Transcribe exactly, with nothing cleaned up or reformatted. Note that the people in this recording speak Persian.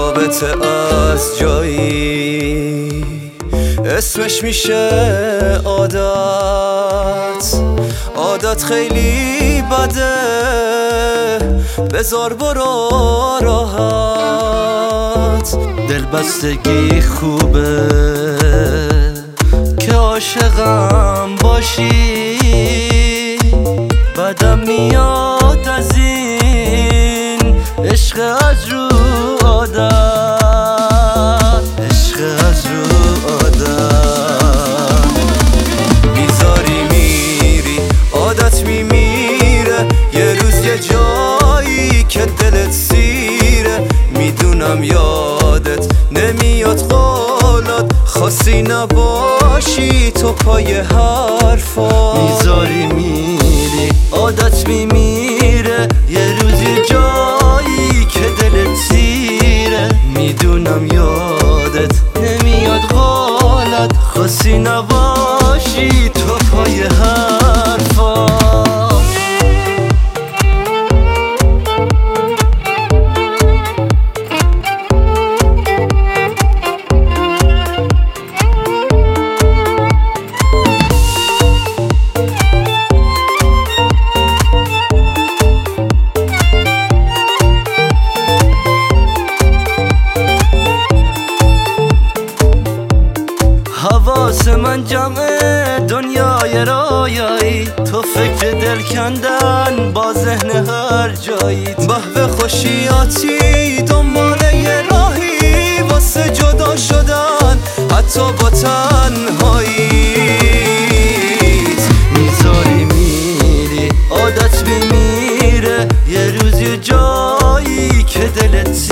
رابطه از جایی اسمش میشه عادت. عادت خیلی بده، بذار برو راحت. دلبستگی خوبه که عاشقم باشی، بدم میاد از این عشق از رو عادت، عشق از رو عادت. میذاری میری عادت میمیره، یه روز یه جایی که دلت سیره. میدونم یادت نمیاد قولات، خواستی نباشی تو پای حرفا. میذاری میری عادت میمیره، یه روز یه جایی که دلت سیره. میدونم یادت نمیاد قولات، خواستی نباشی تو پای حرفا. حواس من جمعه دنیای رویایی، تو فکر دل کندن با ذهن هر جایی. بهو خوشیاتی دنبال یه راهی واسه جدا شدن حتی با تنهاییت. میذاری میری عادت میمیره، یه روز یه جایی که دلت